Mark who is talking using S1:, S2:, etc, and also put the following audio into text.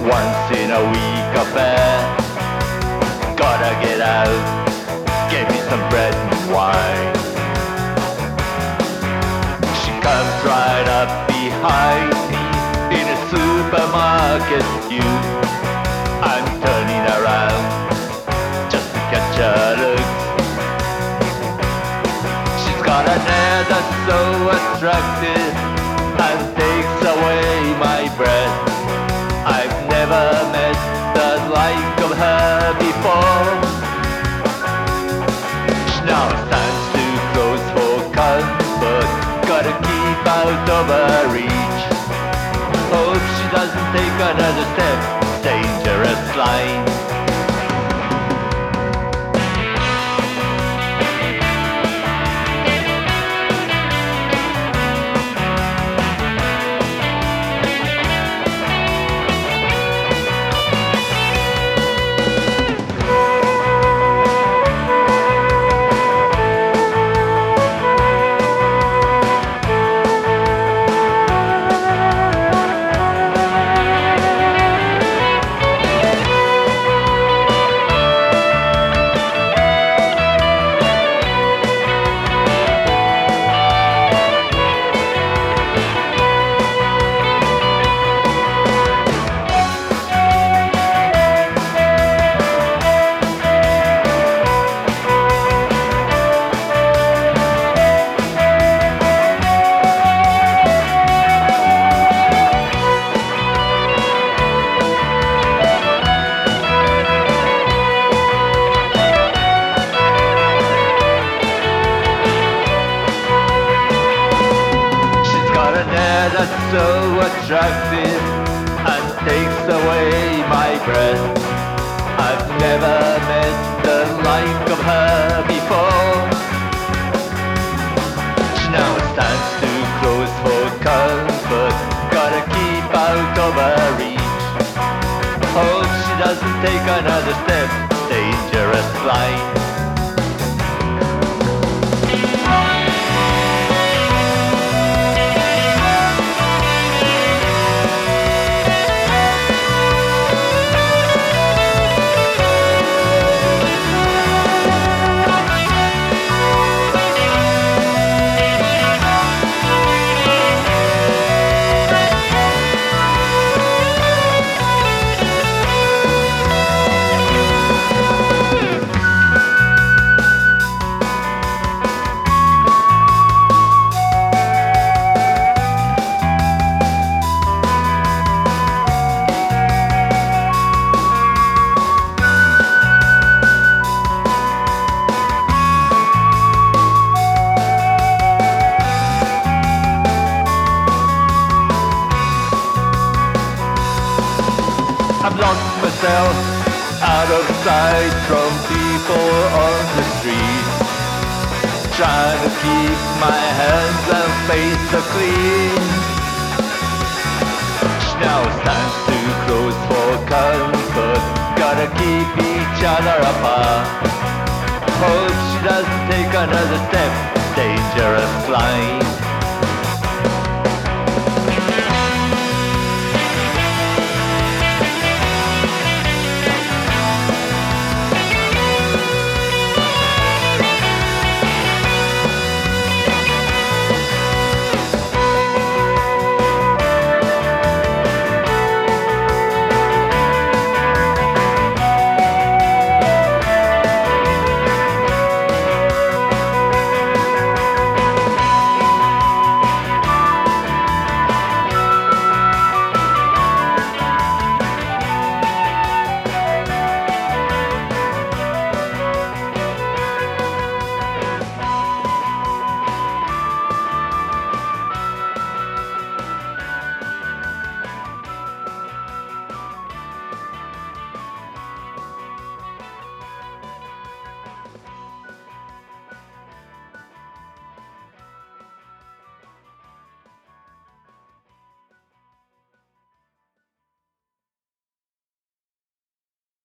S1: Once in a week affair. Gotta get out, get me some bread and wine. She comes right up behind me in a supermarket queue. I'm turning around just to catch her look. She's got an hair that's so attractive and takes away my breath. I've never met the like of her before. She now stands too close for comfort, gotta keep out of her reach. Hope she doesn't take another step, dangerous line. That's so attractive and takes away my breath. I've never met the like of her before. She now stands too close for comfort, gotta keep out of her reach. Hope she doesn't take another step, dangerous line. I've lost myself out of sight from people on the street, trying to keep my hands and face clean. She now stands too close for comfort, gotta keep each other apart. Hope she doesn't take another step, dangerous line.